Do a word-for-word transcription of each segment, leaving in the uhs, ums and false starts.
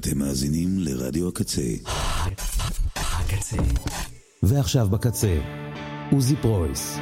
אתם מאזינים לרדיו הקצה. הקצה. ועכשיו בקצה, עוזי פרויס.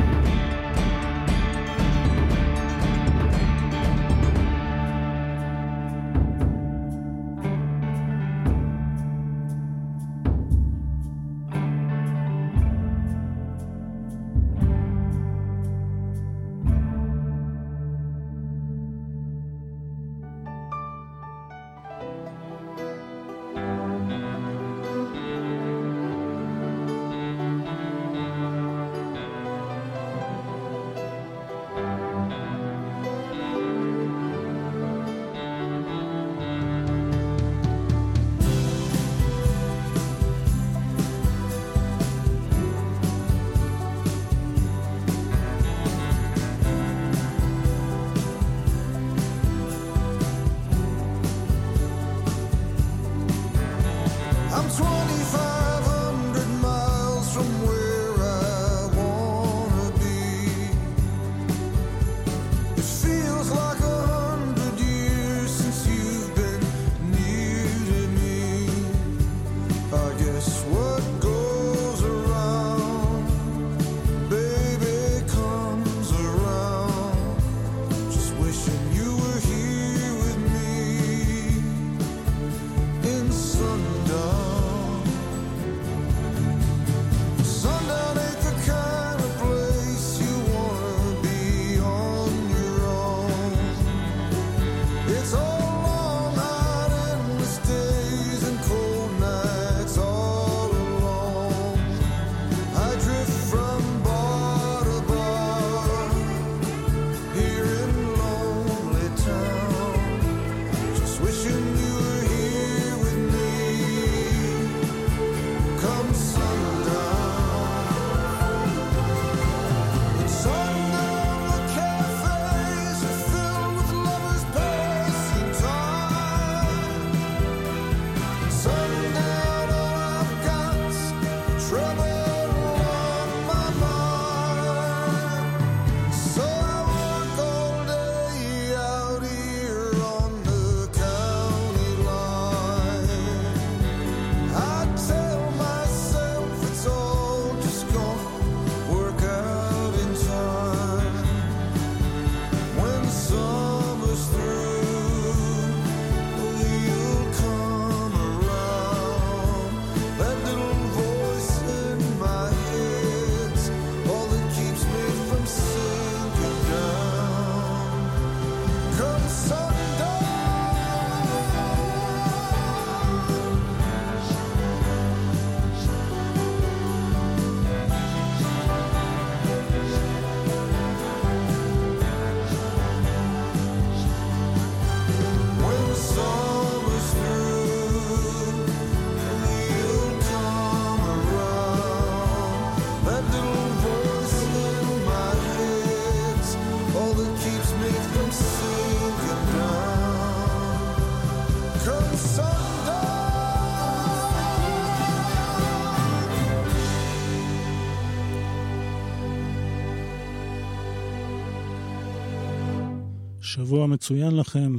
שבוע מצוין לכם,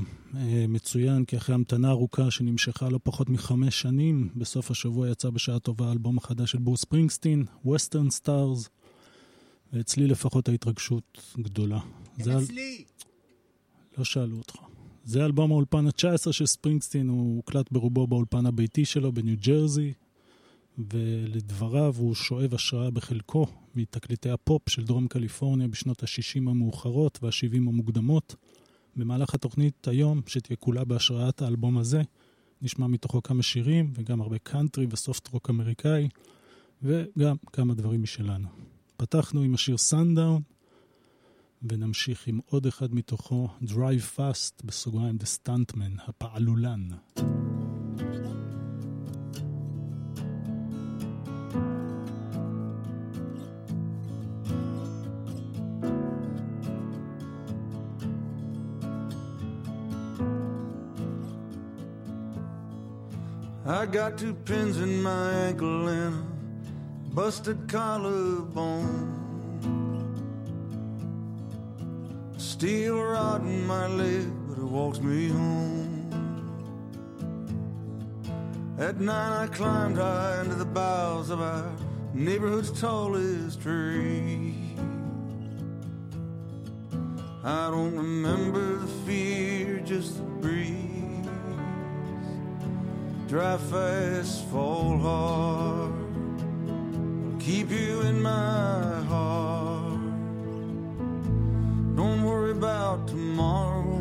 מצוין כי אחרי המתנה ארוכה שנמשכה לא פחות מחמש שנים, בסוף השבוע יצא בשעה טובה האלבום החדש של ברוס ספרינגסטין, Western Stars, ואצלי לפחות ההתרגשות גדולה. הם אצלי! לא שאלו אותך. זה אלבום האולפן ה-תשע עשרה של ספרינגסטין, הוא הוקלט ברובו באולפן הביתי שלו בניו ג'רזי, ולדבריו הוא שואב השראה בחלקו מתקליטי הפופ של דרום קליפורניה בשנות ה-שישים המאוחרות וה-שבעים המוקדמות. במהלך התוכנית היום, שתהיה כולה בהשראת האלבום הזה, נשמע מתוכו כמה שירים וגם הרבה קאנטרי וסופט רוק אמריקאי, וגם כמה דברים משלנו. פתחנו עם השיר Sundown, ונמשיך עם עוד אחד מתוכו, Drive Fast, בסוגריים The Stuntman, הפעלולן. I got two pins in my ankle and a busted collarbone, steel rod in my leg, but it walks me home. At night I climbed high into the boughs of our neighborhood's tallest tree. I don't remember the fear, just the breeze. Drive fast, fall hard, I'll keep you in my heart. Don't worry about tomorrow,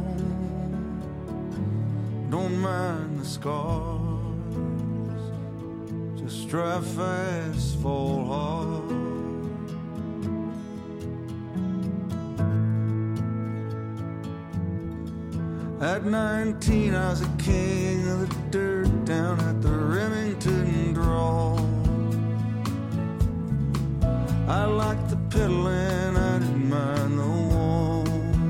don't mind the scars. Just drive fast, fall hard. At nineteen I was a king of the dirt down at the Remington Draw. I liked the pedaling, I didn't mind the wall.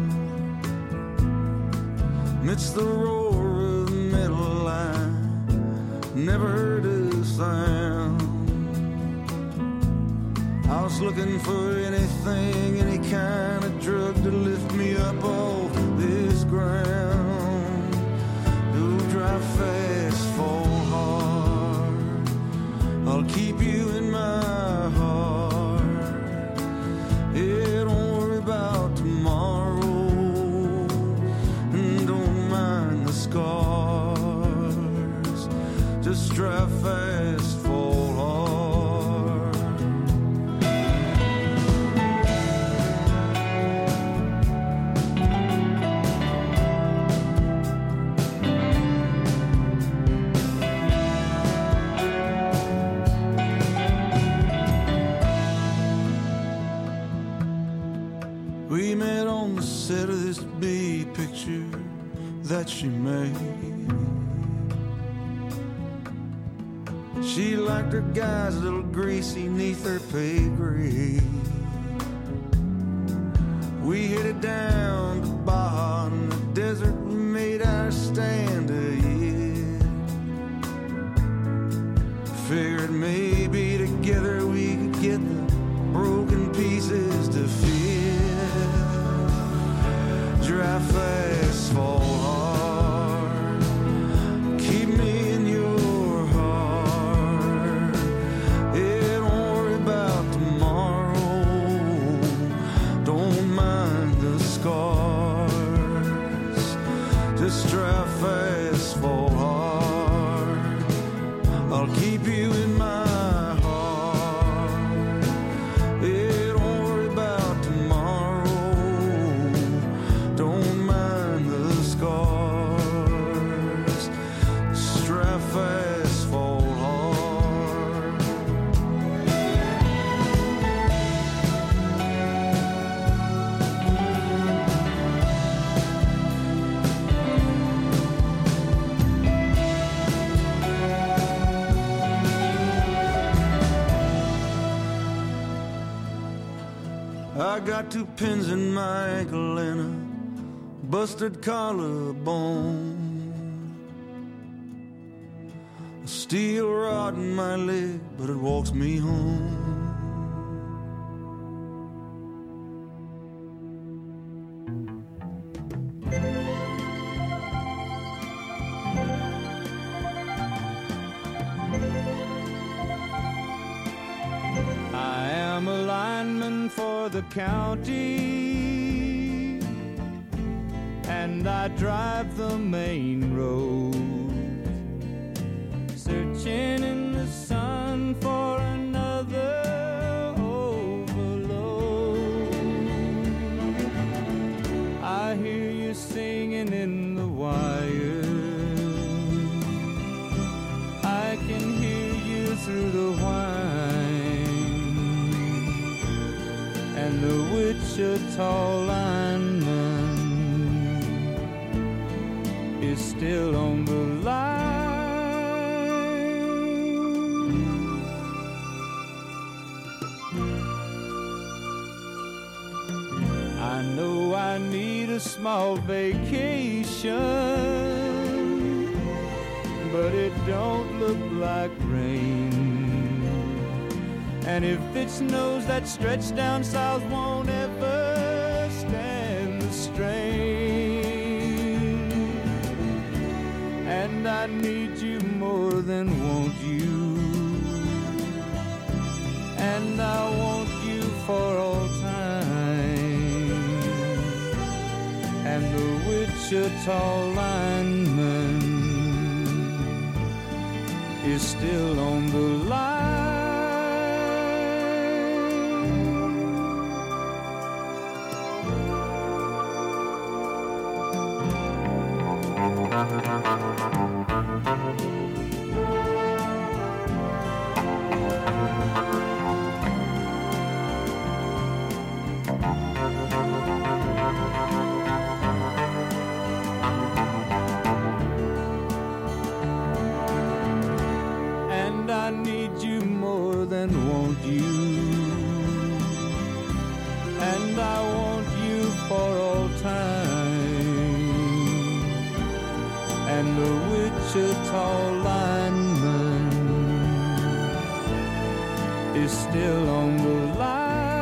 Amidst the roar of the metal line, never heard a sound. I was looking for anything, any kind of drug to lift me up off this ground. Drive fast, fall hard, I'll keep you in my heart. Yeah, don't worry about tomorrow, and don't mind the scars. Just drive fast, fall hard. We met on the set of this big picture that she made. She liked her guys a little greasy neath her pay grade. We headed down to Baja in the desert, we made our stand ahead. Figured maybe together we could get the broken pieces to fit. Drive fast, fall hard, keep me in your heart. Yeah, don't worry about tomorrow, don't mind the scars. Just drive fast, fall hard, I'll keep you in my heart. Yeah, don't worry about tomorrow, don't mind the scars. Strive fast, fall hard. I got two pins in my ankle and a busted collarbone, a steel rod in my leg, but it walks me home. I am a lineman for the county, and I drive the main road, searching in the sun for another overload. I hear you singing in the wire, I can hear you through the whine, and the Wichita lineman is still on the line. I know I need a small vacation, but it don't look like rain. And if it snows, that stretch down south won't ever stand the strain. And I need you more than want you, and I want you for all time. And the Wichita lineman is still on the line. And I need you more than want you, and I want you for all time. And the Wichita lineman is still on the line.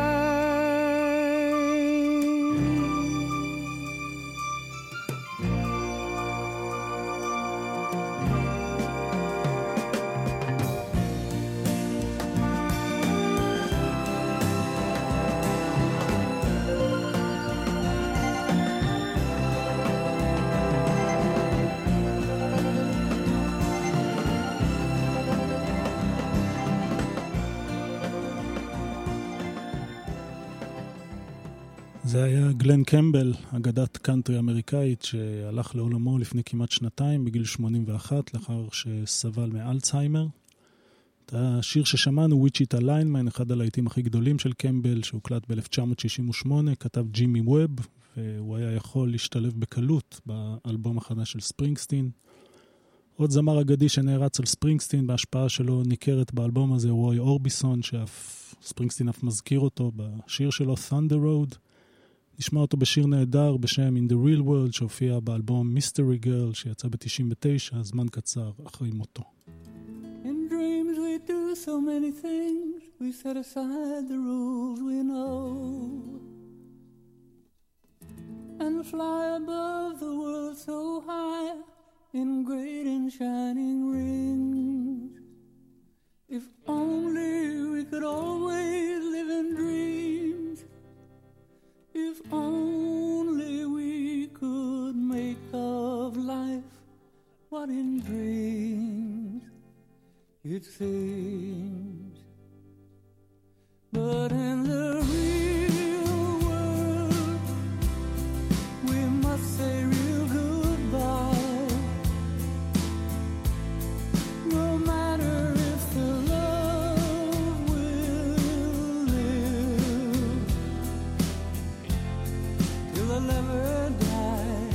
זה היה גלן קמבל, אגדת קאנטרי אמריקאית שהלך לעולמו לפני כמעט שנתיים בגיל שמונים ואחת לאחר שסבל מאלצהיימר. את השיר ששמענו, ויצ'יטה ליינמן, אחד הלהיטים הכי גדולים של קמבל, שהוקלט ב-אלף תשע מאות שישים ושמונה, כתב ג'ימי ווב, והוא היה יכול להשתלב בקלות באלבום החדש של ספרינגסטין. עוד זמר אגדי שנערץ על ספרינגסטין, בהשפעה שלו ניכרת באלבום הזה רוי אורביסון, שאף ספרינגסטין אף מזכיר אותו בשיר שלו Thunder Road. נשמע אותו בשיר נהדר בשם In the Real World, שהופיע באלבום Mystery Girl, שיצא ב-תשעים ותשע, זמן קצר אחרי מותו. In dreams we do so many things, we set aside the rules we know, and fly above the world so high, in great and shining rings. If only we could always live in dreams, if only we could make of life what in dreams it seems. But in the real world we must say real goodbye, no matter if the love will live till the lover die.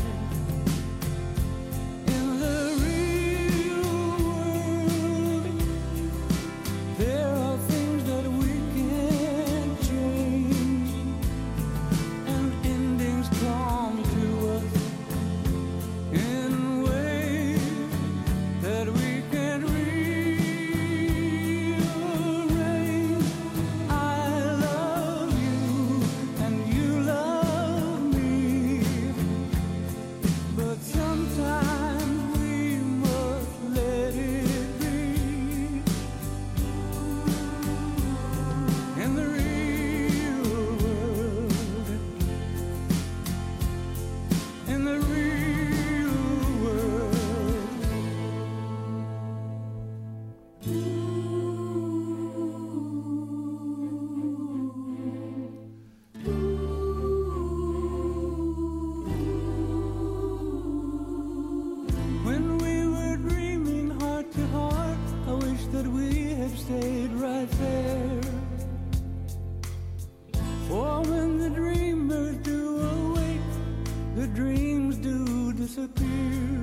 In the real world there are things that we can't change, and endings come to us in ways that we can't rearrange. I love you and you love me, but sometimes we must let it be. In the real world, in the real world. When we were dreaming heart to heart, I wish that we had stayed right there. For when the dreamers do awake, the dreams do disappear.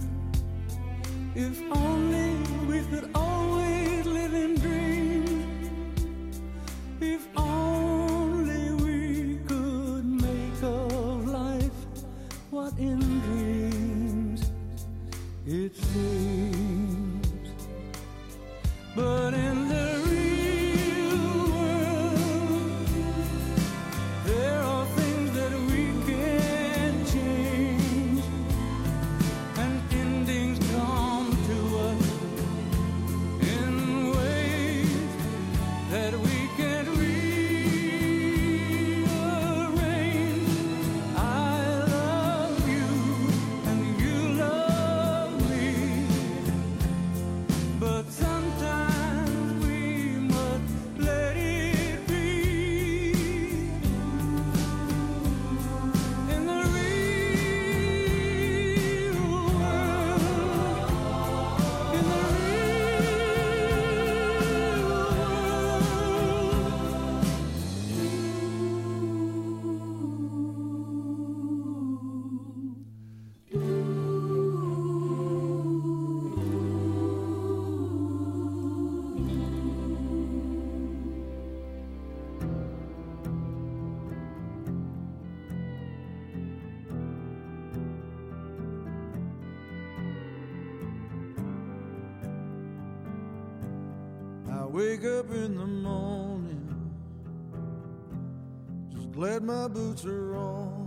If only we could always live in dreams, if only we could make of life what in dreams it seems. But in the real world there are things that we can't change, and endings come to us but sometimes we must let it be. In the real world, in the I wake up in the morning, just glad my boots are on.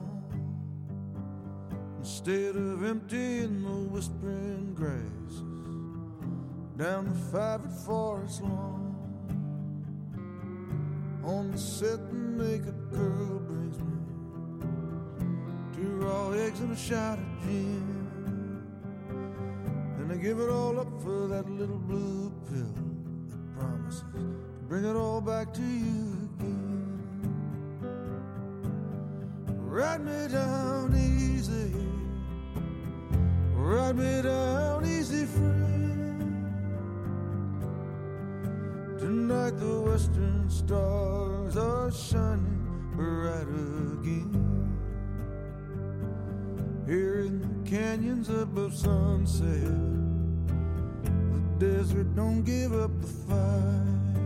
Instead of emptying the whispering grasses down the five-foot forest lawn, on the set the makeup girl brings me two raw eggs and a shot of gin. And I give it all up for that little blue pill that promises to bring it all back to you again. Ride me down easy, ride me down easy, friend. Tonight the western stars are shining bright again. Here in the canyons above sunset, the desert don't give up the fight.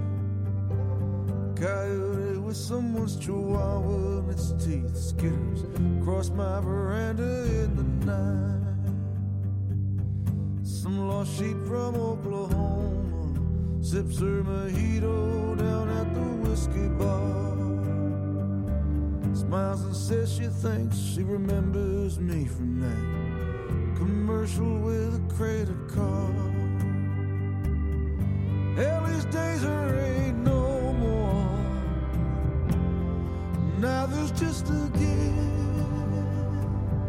Coyote with someone's chihuahua and its teeth skitters across my veranda in the night. Some lost sheep from Oklahoma sips her mojito down at the whiskey bar, smiles and says she thinks she remembers me from that commercial with a credit card. Hell, these days there ain't no more. Now there's just a gift.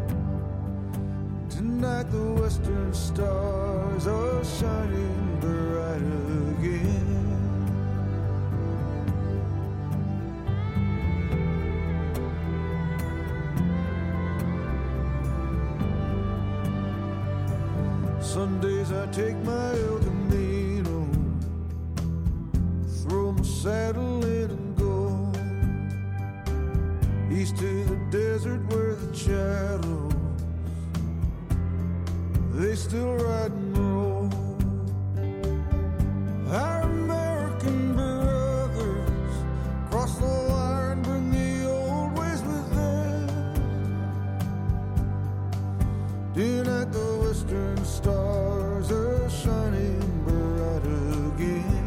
Tonight the western stars are shining bright again. Sundays I take my El Camino, throw my saddle in and go east to the desert where the shadows, they still ride and roll. Our American brothers cross the line, bring the old ways with them. Tonight the western stars are shining bright again.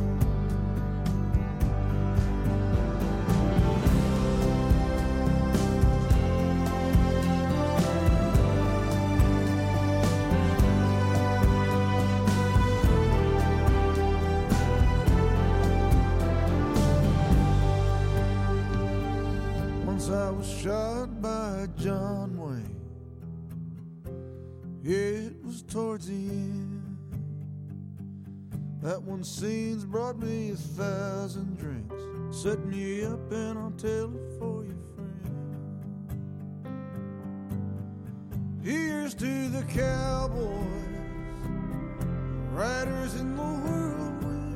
Once I was shot by John Wayne. It was towards the end. That one scene's brought me a thousand drinks. Set me up and I'll tell it for you, friend. Here's to the cowboys, riders in the whirlwind.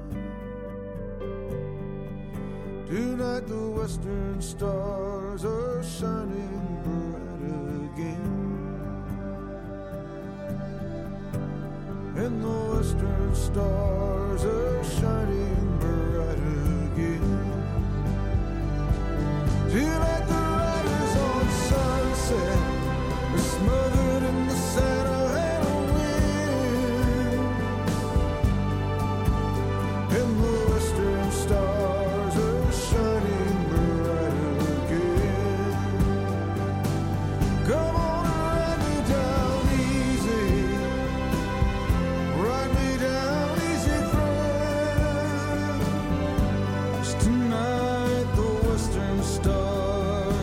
Tonight the western stars are shining bright again. And the western stars are shining bright again. Tonight the riders on sunset are smothered in the Santa Ana wind. And the western stars are shining bright again. Come on. Stars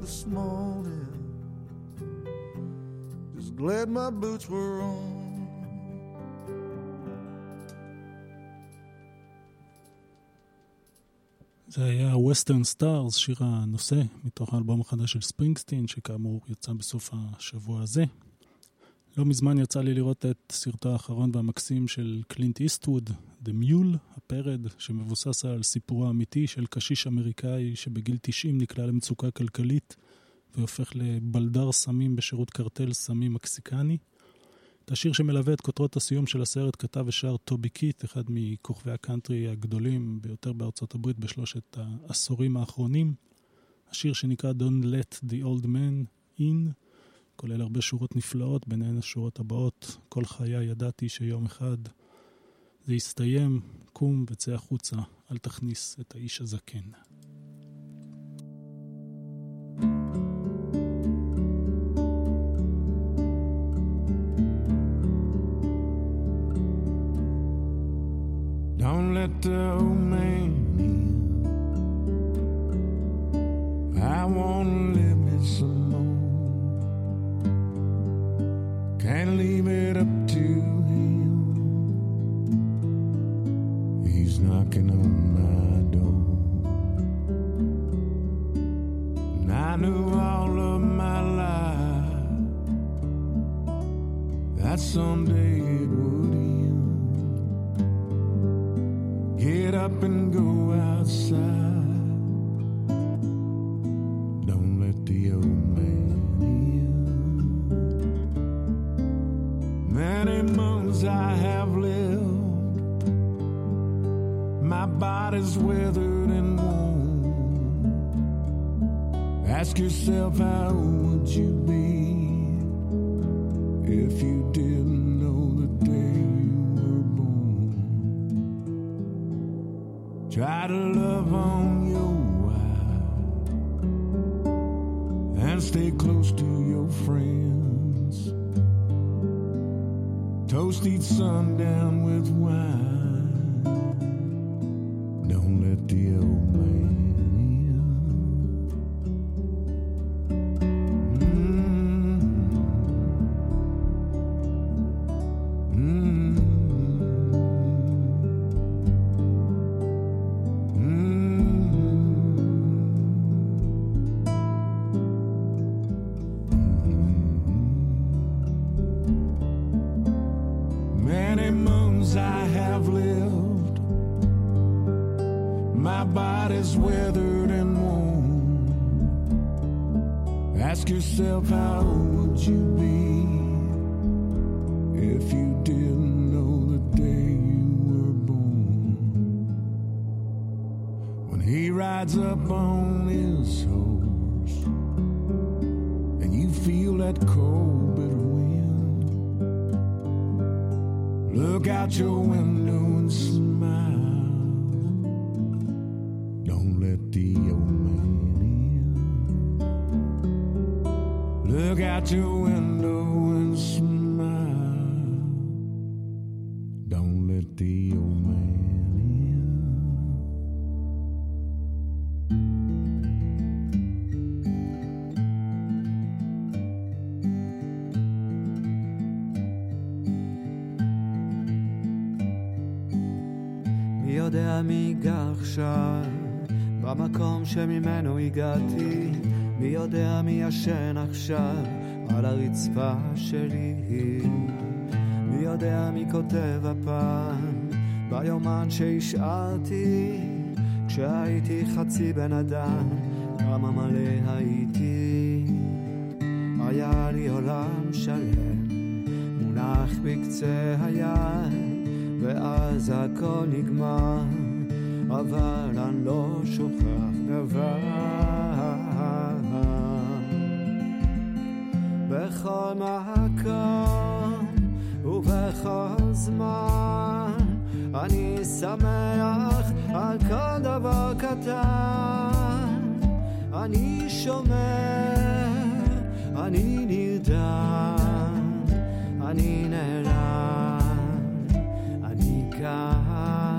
this morning. Just glad my boots were on. זה היה Western Stars, שיר הנושא, מתוך האלבום החדש של ספרינגסטין, שכאמור יצא בסוף השבוע הזה. לא מזמן יצא לי לראות את סרטו האחרון והמקסים של קלינט איסטווד, The Mule, הפרד, שמבוסס על סיפורו האמיתי של קשיש אמריקאי שבגיל תשעים נקלע למצוקה כלכלית, והופך לבלדר סמים בשירות קרטל סמים מקסיקני. את השיר שמלווה את כותרות הסיום של הסרט כתב ושר טובי קית', אחד מכוכבי הקאנטרי הגדולים ביותר בארצות הברית בשלושת העשורים האחרונים. השיר שנקרא Don't Let the Old Man In, כולל הרבה שורות נפלאות, ביניהן השורות הבאות: כל חיי ידעתי שיום אחד זה יסתיים, קום וצא החוצה, אל תכניס את האיש הזקן. Don't let the old man in. I want to live it some more. Can't leave it up to him. He's knocking on my door. And I knew all of my life that someday it would end. Get up and go outside. Don't let the old man in. Many months I have lived. My body's withered and worn. Ask yourself, how would you be if you didn't know the day you were born? Try to love on your wife and stay close to your friends. Toast each sundown with wine. Don't let the old man in. Mm-hmm. Many moons I have lived. My body's withered and worn. Ask yourself, how would you be if you didn't know the day you were born? When he rides up on his horse and you feel that cold bitter wind, look out your window and smile. Don't let the old man in. Look out your window and smile. Don't let the old man in. מי יודע מי גר עכשיו במקום שממנו הגעתי, מי יודע מי ישן עכשיו על הרצפה שלי, מי יודע מי כותב הפעם ביומן שהשארתי כשהייתי חצי בן אדם, כמה מלא הייתי. היה לי עולם שלם מונח בקצה היד, ואז הכל נגמר, אבל אני לא שוכח דבר. בכל מקום ובכל זמן אני שמח על כל דבר קטן. אני שומר, אני נרדם, אני נעלם, אני כאן.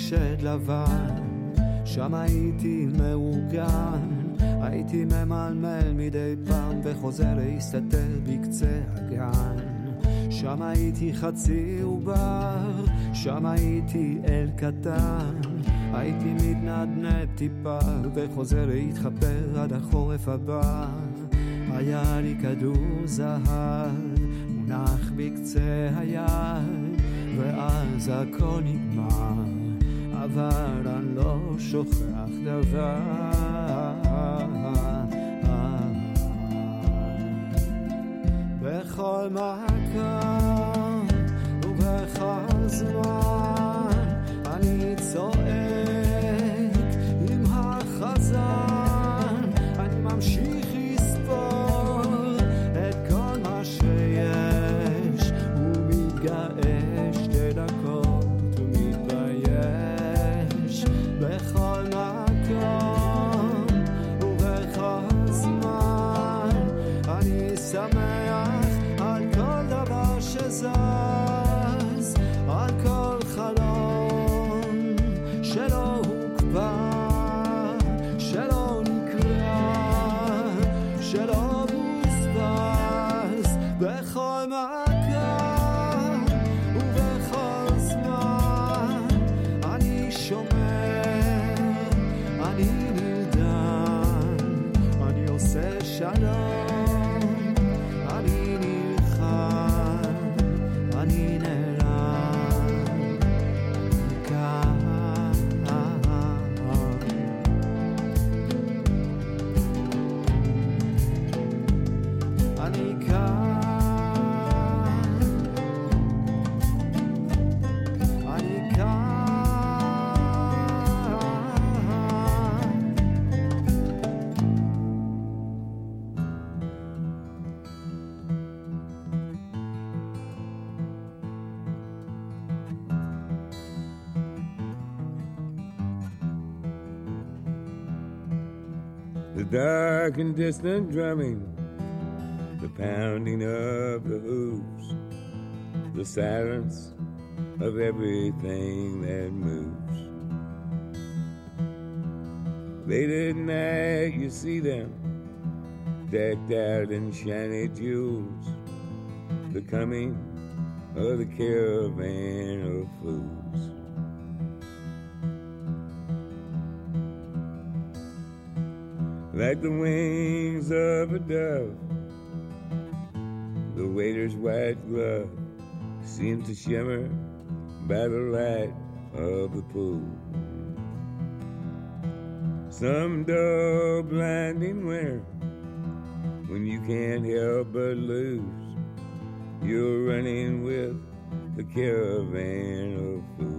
שד לבן, שם הייתי מאורגן, הייתי ממלמל מדי פעם וחוזר להסתתר בקצה הגן. שם הייתי חצי עובר, שם הייתי אל קטן, הייתי מתנדנד טיפה וחוזר להתחפר עד החורף הבא. היה לי כדור זהב מונח בקצה היד, ואז הכל נגמר, אבל אני לא שוכח דבר. בכל מקום ובכל זמן אני צועק עם החזן, אני ממשיך לספור את כל מה שיש, ומתגאה שתי דקות ומתבייש. בכל מקום ובכל זמן אני שמח על כל דבר שזז, על כל חלום שלא הוקפא, שלא נקרא, שלא בוזבז. בכל מקום ובכל זמן אני שומר, אני נרדם, אני עושה שלום, אני נלחם, אני נעלם מכאן. אני כאן, אני כאן. The dark and distant drumming, the pounding of the hooves, the silence of everything that moves. Late at night you see them, decked out in shiny jewels, the coming of the caravan of fools. Like the wings of a dove, the waiter's white glove seems to shimmer by the light of the pool. Some dull, blinding winter, when you can't help but lose, you're running with the caravan of fools.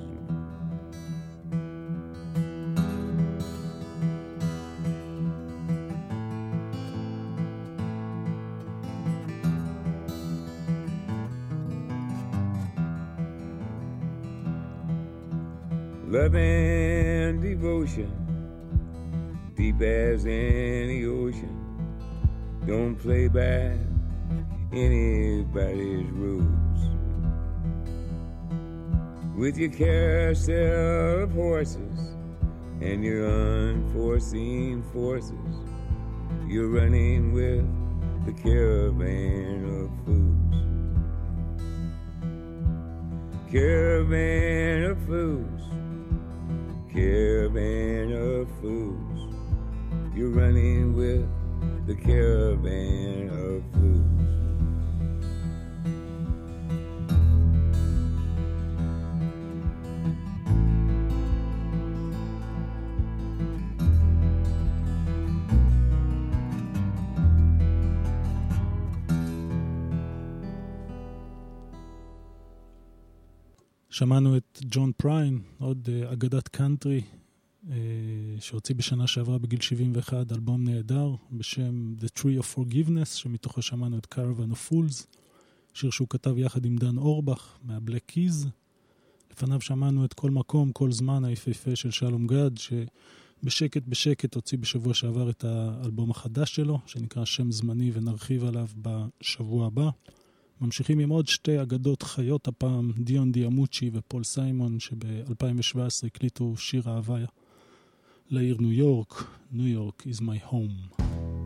Love and devotion, deep as any ocean, don't play by anybody's rules. With your carousel of horses and your unforeseen forces, you're running with the caravan of fools. Caravan of fools, caravan of fools, you're running with the caravan of fools. שמענו את ג'ון פריין, עוד uh, אגדת קאנטרי, uh, שהוציא בשנה שעברה בגיל שבעים ואחת, אלבום נהדר בשם The Tree of Forgiveness, שמתוכו שמענו את Caravan of Fools, שיר שהוא כתב יחד עם דן אורבך מהבלק קיז. לפניו שמענו את כל מקום, כל זמן היפהפה של שלום גד, שבשקט בשקט הוציא בשבוע שעבר את האלבום החדש שלו, שנקרא שם זמני, ונרחיב עליו בשבוע הבא. ממשיכים עם עוד שתי אגדות חיות הפעם, דיון דיאמוצ'י ופול סיימון, שב-אלפיים שבע עשרה הקליטו שיר אהבה לעיר ניו יורק. ניו יורק is my home.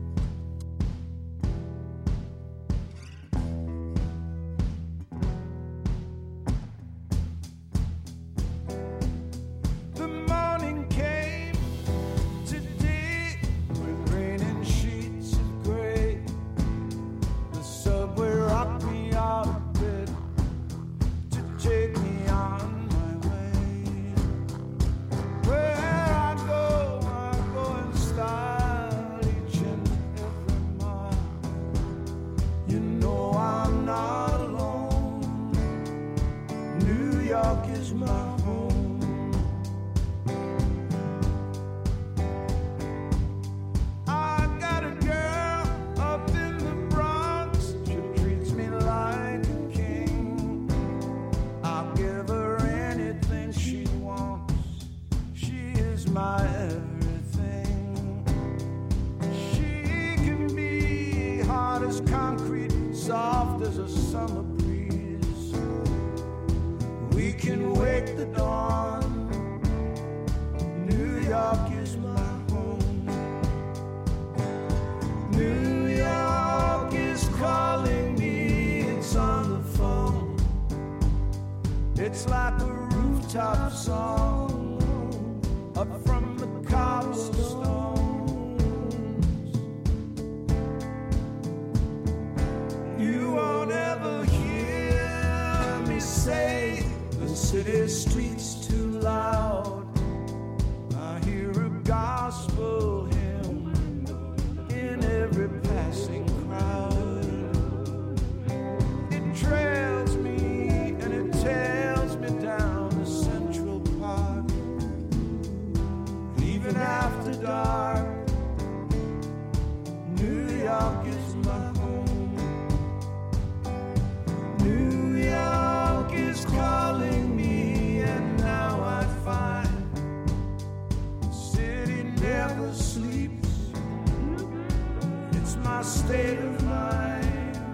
It's like a rooftop song up from the cobblestones. You won't ever hear me say the city streets too loud. I hear a gospel hymn in every passing crowd. It trails me and it tells me down the Central Park. And even after dark, New York is my home. New York is calling me, and now I find the city never sleeps. It's my state of mind.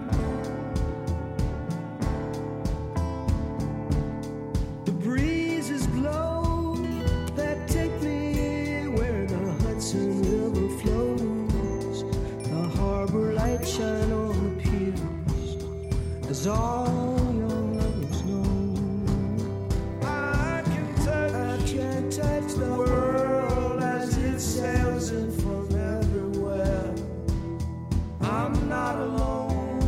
The breezes blow that take me where the Hudson River flows. The harbor lights shine on the piers as all young lovers know. I can touch, I can touch the world as it sails in from everywhere. I'm not alone.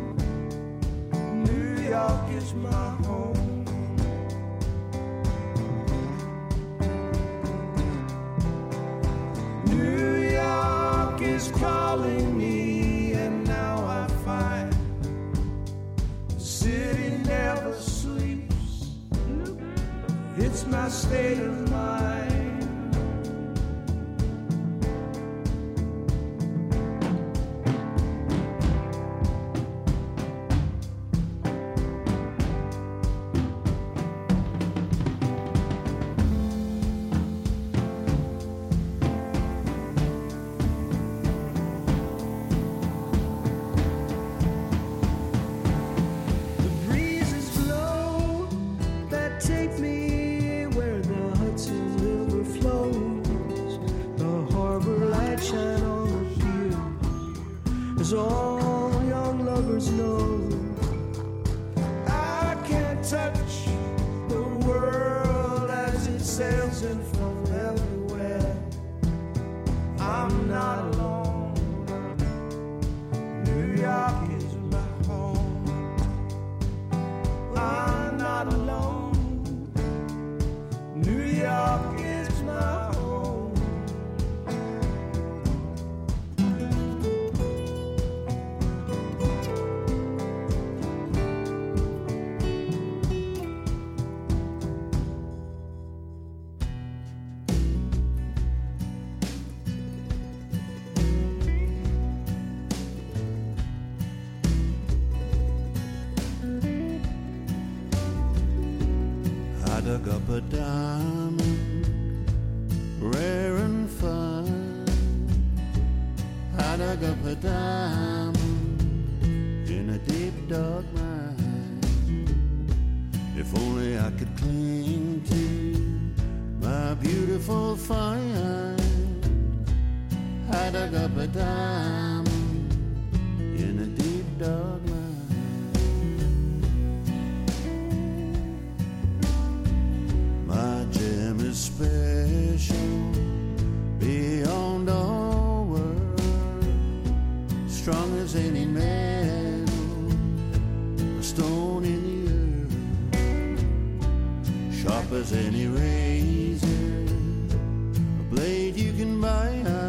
New York is my home. New York is calling me, and now I find the city never sleeps. It's my state of mind. The breezes blow that take me where the Hudson River flows. The harbor lights shine on the pier as all young lovers know. I can't touch the world as it sails in from everywhere. I'm not alone. New York is my home. I'm not alone. New York is my home. I dug up a diamond, rare and fine. I dug up a diamond in a deep dark mine. cling to my beautiful fire. I dug up a diamond in a deep dark mine. My gem is special beyond all words, strong as any metal, a stone in the earth, sharp as any razor, a blade you can buy,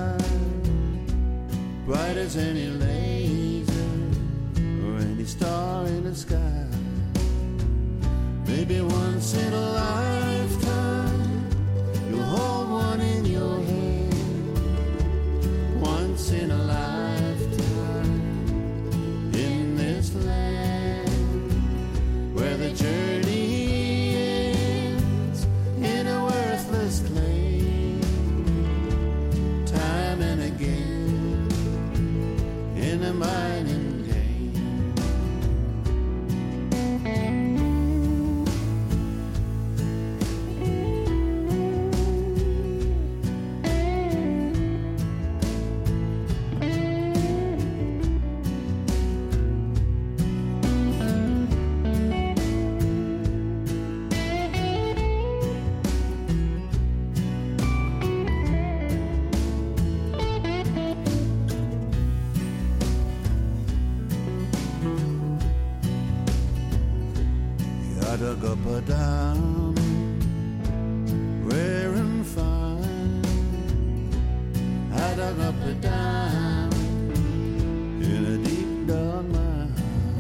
bright as any laser or any star in the sky. Maybe once in a lifetime you'll hold one in your hand. Once in a lifetime in this land where the journey ends in a worthless claim, time and again in a mining game. I dug up a diamond, rare and fine. I dug up a diamond in a deep dark mine.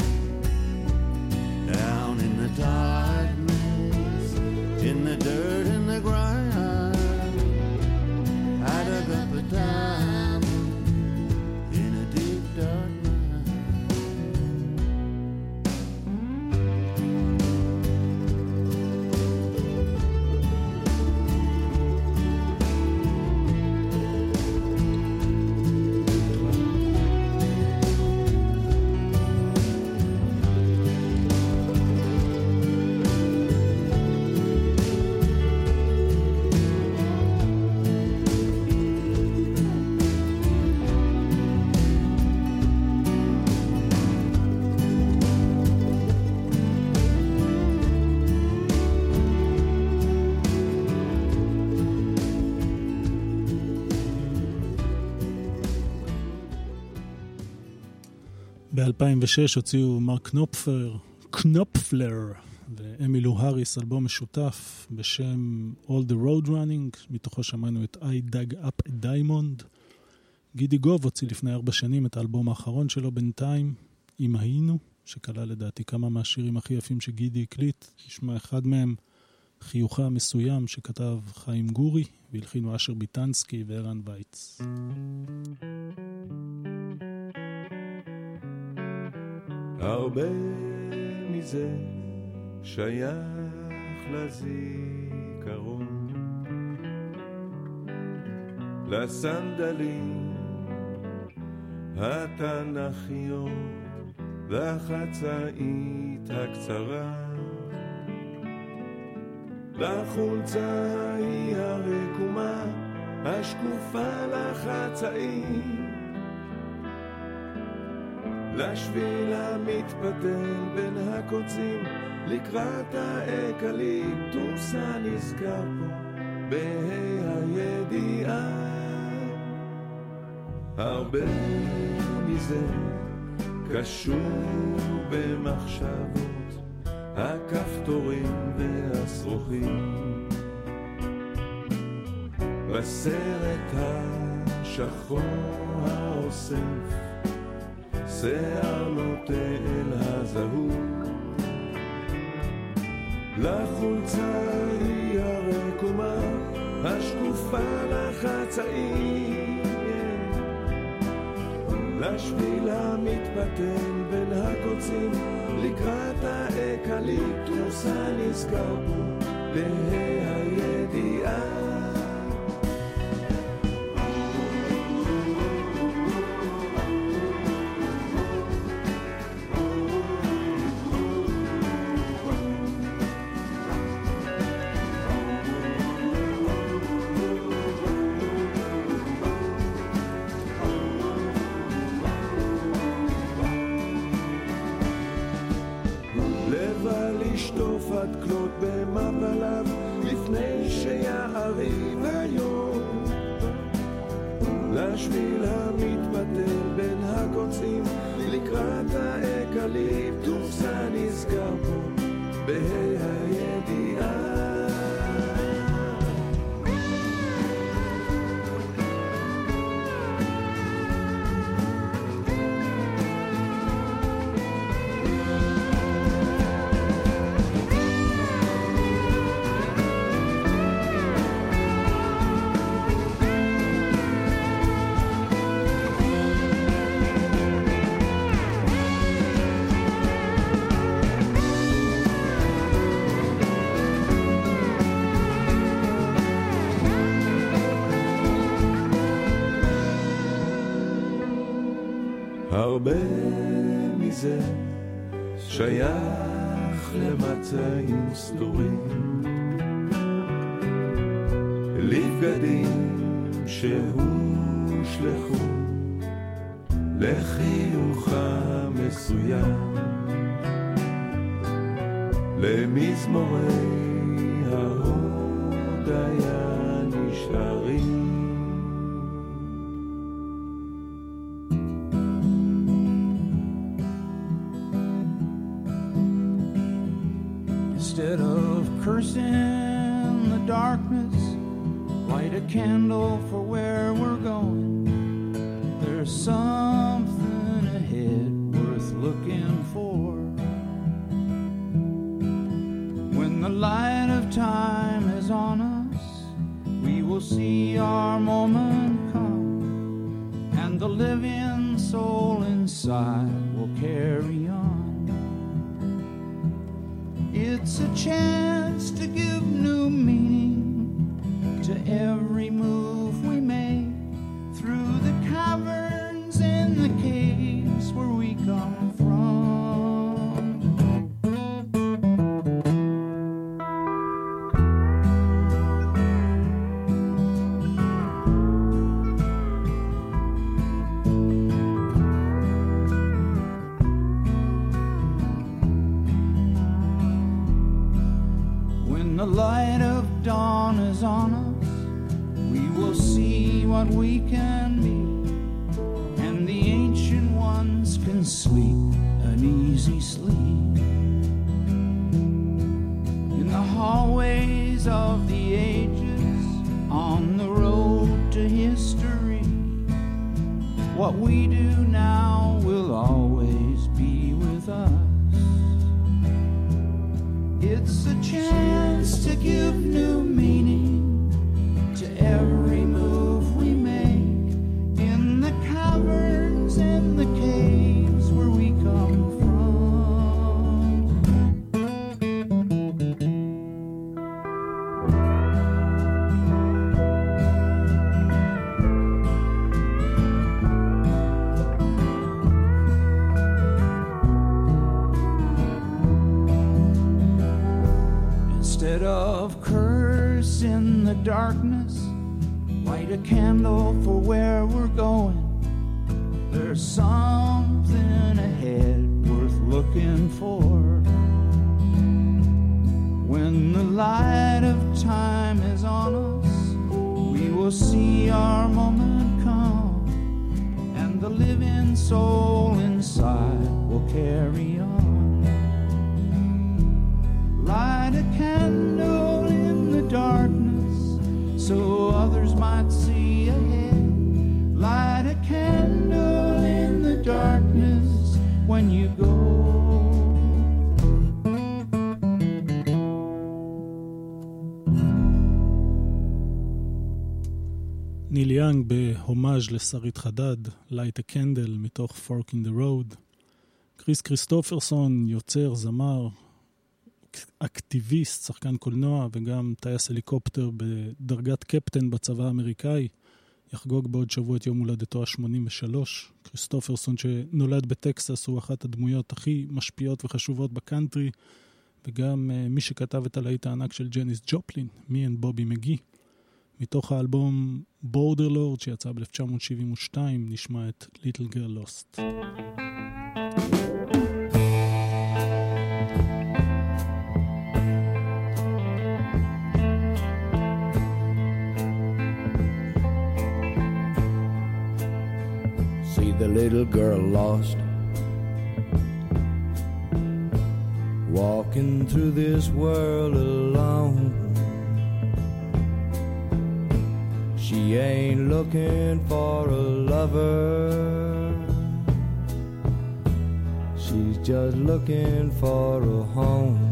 Down in the darkness, in the dirt and the grind, I dug up a diamond in a deep dark mine. ב-אלפיים ושש הוציאו מרק קנופפלר, קנופפלר ואמילו האריס אלבום משותף בשם All the Road Running, מתוכו שמענו את I Dug Up a Diamond. גידי גוב הוציא לפני ארבע שנים את האלבום האחרון שלו בינתיים, אם היינו, שכלל לדעתי כמה מהשירים הכי יפים שגידי הקליט. נשמע אחד מהם, חיוכה מסוים שכתב חיים גורי, והלחינו אשר ביטנסקי וערן וייץ. הרבה מזה שייך לזיכרון, לסנדלים התנ"כיות והחצאית הקצרה, לחולצה היא הרקומה השקופה לחצאית, לשביל המתפתל בין הקוצים לקראת האקליפטוס הנזכר פה בה"א הידיעה. הרבה מזה קשור במחשבות הכפתורים והשרוכים, בסרט השחור האוסף שיער נוטה אל הזהות, לחולצה היא הרקומה השקופה לחצאית, לשביל המתפתל בין הקוצים לקראת האקליפטוס הנזכר בו בה"א הידיעה. בשביל המתפתל בין הקוצים לקראת האקליפטוס הנזכר פה בה"א הידיעה. הרבה מזה שייך למצעים סדורים, לבגדים שהושלחו לחיוך המסוים, למזמורי ההודיה נשארים. Instead of cursing the darkness, light a candle for where we're going. There's something ahead worth looking for. When the light of time is on us, we will see our moment come, and the living soul inside will carry on. It's a chance to give new meaning to every move we make through the caverns and the caves where we come from. The light of dawn is on us, we will see what we can be, and the ancient ones can sleep an easy sleep. In the hallways of the ages, on the road to history, what we do now will always be with us. It's a chance to give new meaning to every move we make in the caverns and the caves where we come from. Instead of cursing the darkness, light a candle for where we're going. There's something ahead worth looking for. When the light of time is on us, we will see our moment come, and the living soul inside will carry on. Light a candle in the darkness so others might see ahead. Light a candle in the darkness when you go. ניל יאנג בהומאז' לשרית חדד, Light a Candle מתוך Fork in the Road. קריס כריסטופרסון, יוצר, זמר, אקטיביסט, שחקן קולנוע וגם טייס הליקופטר בדרגת קפטן בצבא האמריקאי, יחגוג בעוד שבוע את יום הולדתו ה-שמונים ושלוש. כריסטופרסון שנולד בטקסס הוא אחת הדמויות הכי משפיעות וחשובות בקאנטרי, וגם uh, מי שכתב את הלהיט הענק של ג'ניס ג'ופלין, מי אנד בובי מגי. מתוך האלבום בורדרלורד שיצא ב-אלף תשע מאות שבעים ושתיים נשמע את Little Girl Lost. little girl lost, walking through this world alone. She ain't looking for a lover, she's just looking for a home.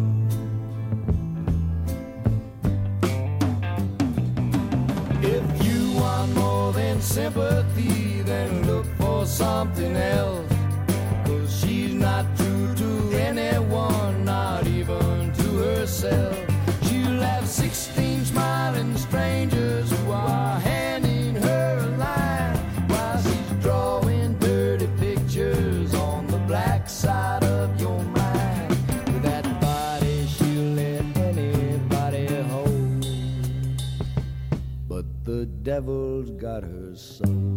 If you want more than sympathy, then look for something else, 'cause she's not true to anyone, not even to herself. She'll have sixteen smiling strangers who are handing her a line while she's drawing dirty pictures on the black side of your mind. With that body she'll let anybody hold, but the devil's got her soul.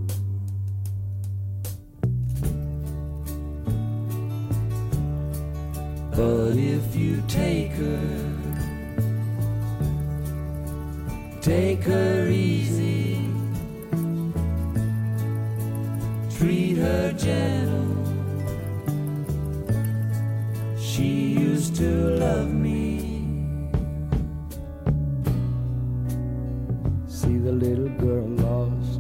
But if you take her, take her easy, treat her gentle. She used to love me. See the little girl lost,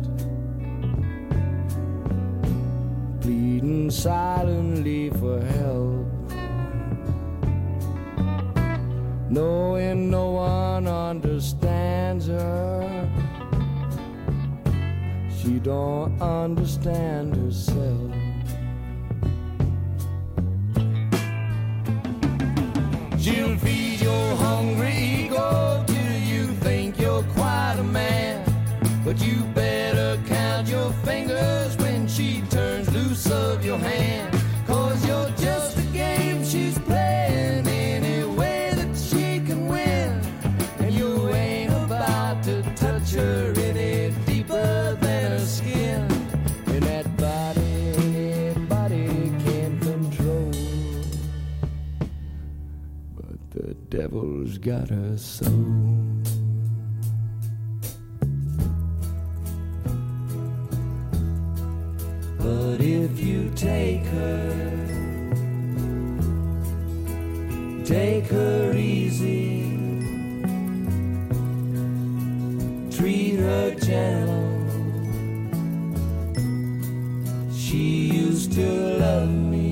pleading silently for help, knowing no one understands her. She don't understand herself. She'll feed your hungry ego till you think you're quite a man, but you better count your fingers when she turns loose of your hand, 'cause you're just a game she's playing any way that she can win, and you ain't about to touch her any deeper than her skin. And that body, anybody can control, but the devil's got her soul. But if you take her, take her easy, treat her gentle. She used to love me.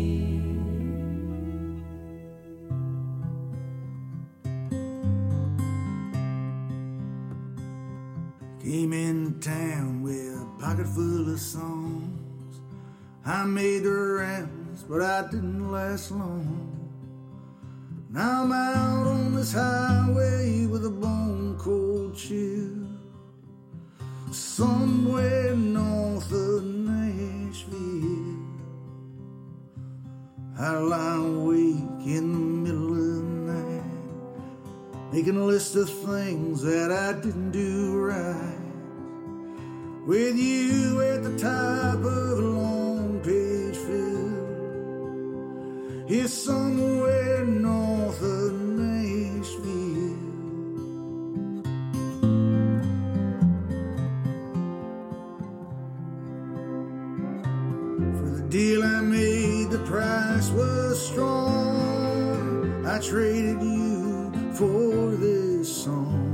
Came in town with a pocket full of songs. I made the rounds, but I didn't last long. Now I'm out on this highway with a bone cold chill, somewhere north of Nashville. I lie awake in the middle of the night, making a list of things that I didn't do right, with you at the top of a long page fill. Here somewhere north of Nashville. For the deal I made, the price was strong. I traded you for this song.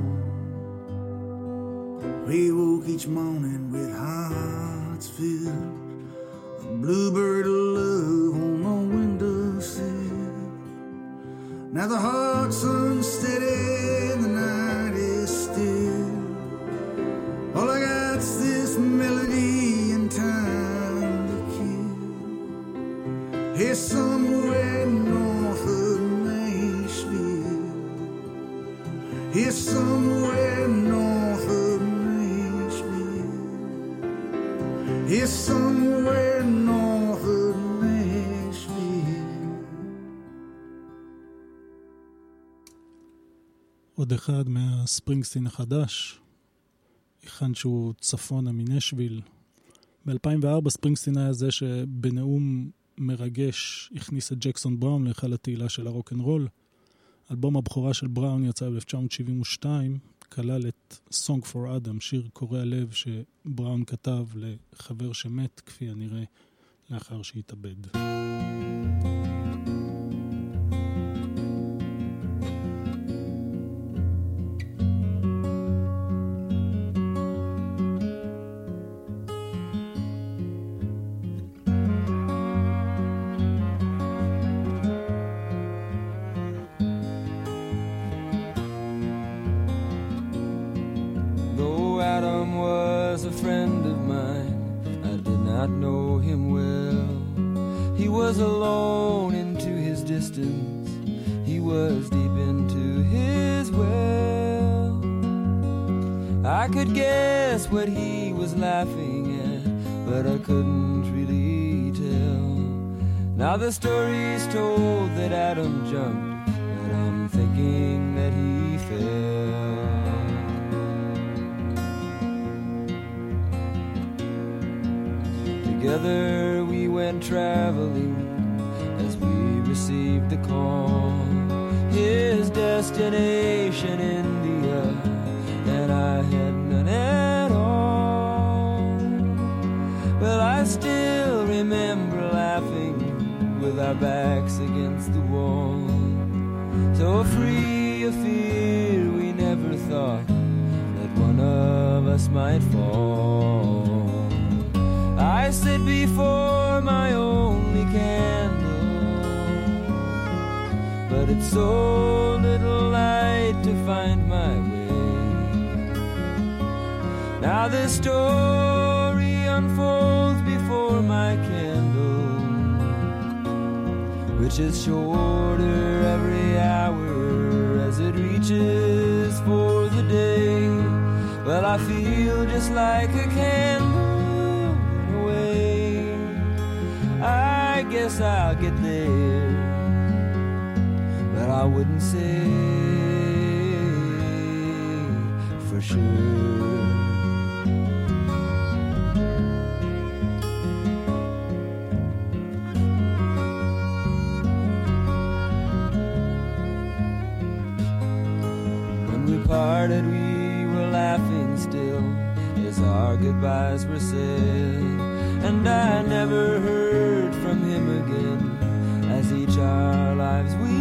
We woke each morning with hearts filled, a bluebird of love on the windowsill. Now the heart's unsteady and the night is still. All I got's this melody and time to kill. Here somewhere north of Nashville. Here somewhere north of Nashville. Here somewhere north of Nashville. עוד אחד מהספרינגסטין החדש, היכן שהוא צפונה מנשוויל. ב-אלפיים וארבע ספרינגסטין היה זה שבנאום מרגש הכניס את ג'קסון בראון להיכל התהילה של הרוק אנד רול. אלבום הבכורה של בראון יצא ב-אלף תשע מאות שבעים ושתיים, כלל את Song for Adam, שיר קורע לב שבראון כתב לחבר שמת, כפי הנראה, לאחר שהתאבד. Alone into his distance, he was deep into his well. I could guess what he was laughing at, but I couldn't really tell. Now the story's told that Adam jumped, but I'm thinking that he fell. Together we went traveling as we received the call. His destination India, and I had none at all. Well, I still remember laughing with our backs against the wall, so free of fear we never thought that one of us might fall. I stood before my only candle, but it's so little light to find my way. Now this story unfolds before my candle, which is shorter every hour as it reaches for the day. Well, I feel just like a candle away. I guess I'll get there, but I wouldn't say for sure. When we parted, we were laughing still as our goodbyes were said, and I never heard from him again as each our lives we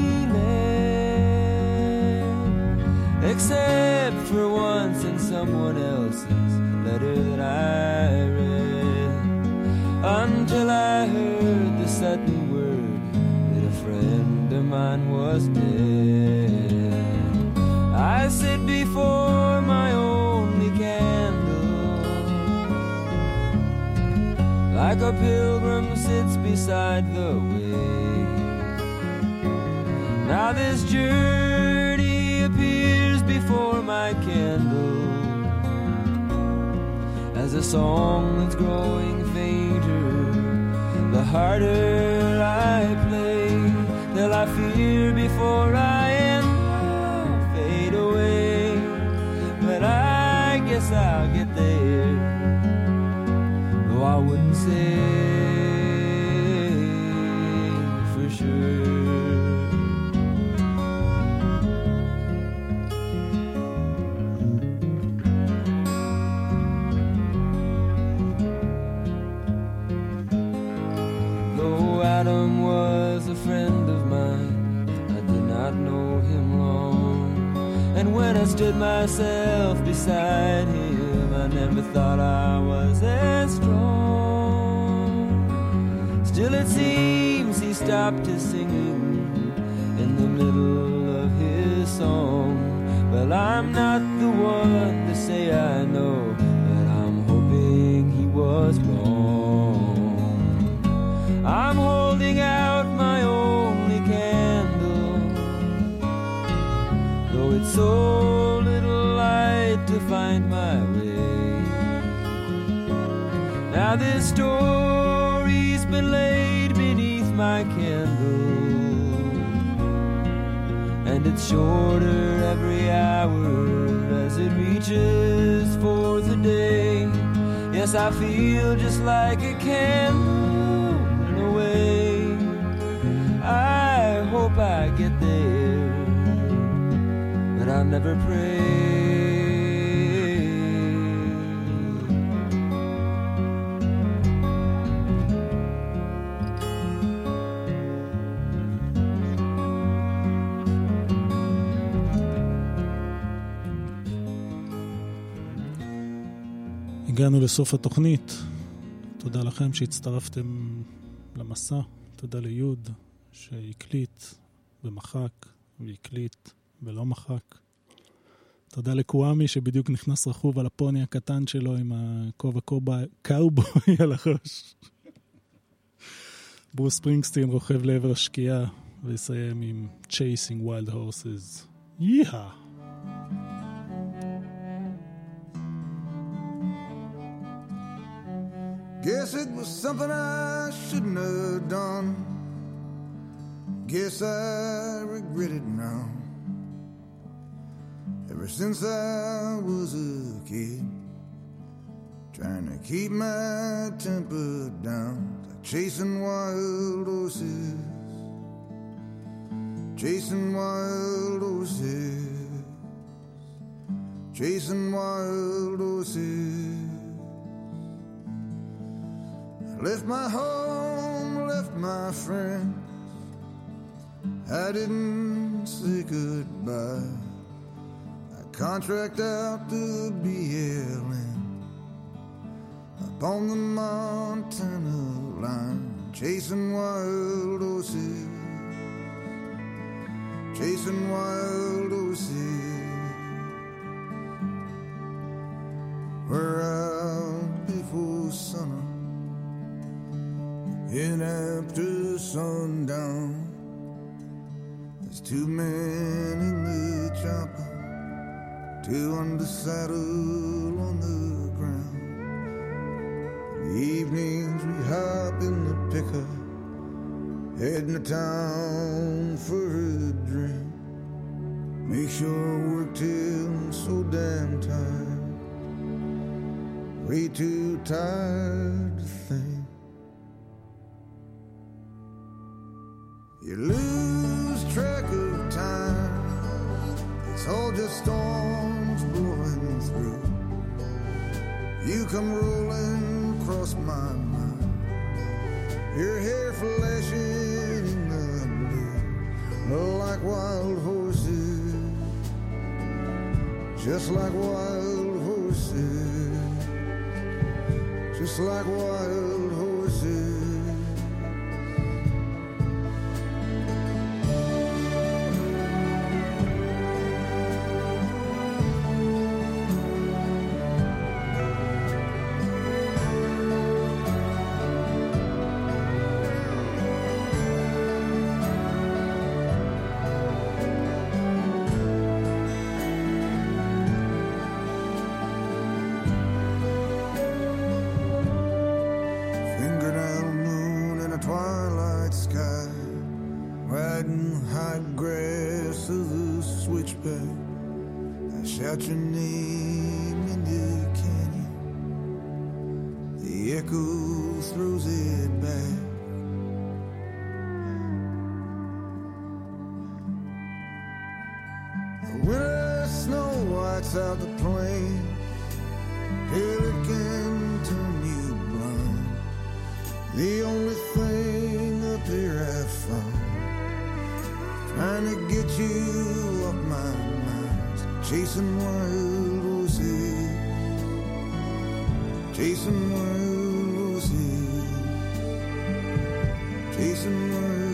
led, except for once in someone else's letter that I read, until I heard the sudden word that a friend of mine was dead. I sit before my only candle, like a pilgrim sits beside the way. Now this journey appears before my candle as a song that's growing fainter. The harder I play, till I fear before I end I'll fade away. But I guess I'll get there, though I wouldn't say for sure. Though Adam was a friend of mine, I did not know him long, and when I stood myself beside him, I never thought I was as strong. Still it seems he stopped his singing in the middle of his song. Well, I'm not the one to say I know, but I'm hoping he was wrong. I'm holding out my only candle, though it's so little light to find my way. Now this story's been laid beneath my candle, and it's shorter every hour as it reaches for the day. Yes, I feel just like a candle in a way. I hope I get there, but I'll never pray הגענו לסוף התוכנית. תודה לכם שהצטרפתם למסע. תודה ליוד שהקליט ומחק והקליט ולא מחק. תודה לקוואמי שבדיוק נכנס רכוב על הפוני הקטן שלו עם הכובע קאובוי על הראש. ברוס ספרינגסטין רוכב לעבר השקיעה ויסיים עם Chasing Wild Horses. יאה! Guess it was something I shouldn't have done. Guess I regret it now. Ever since I was a kid, trying to keep my temper down, like chasing wild horses, chasing wild horses, chasing wild horses. Left my home, left my friends. I didn't say goodbye. I contract out to B L M up on the Montana line, chasing wild horses, chasing wild horses. We're out before sun and after sundown, there's two men in the chopper, two on the saddle on the ground. In the evenings we hop in the pickup, heading to town for a drink. Make sure I work till I'm so damn tired, way too tired to think. You lose track of time, it's all just storms blowing through. You come rolling across my mind, your hair flashing in the blue, like wild horses, just like wild horses, just like wild horses. Shout your name in the canyon, the echo throws it back. The winter snow whites out the plain till it can turn you blind. The only thing up here I've found, trying to get you off my mind, chasing wild horses, chasing wild horses, chasing wild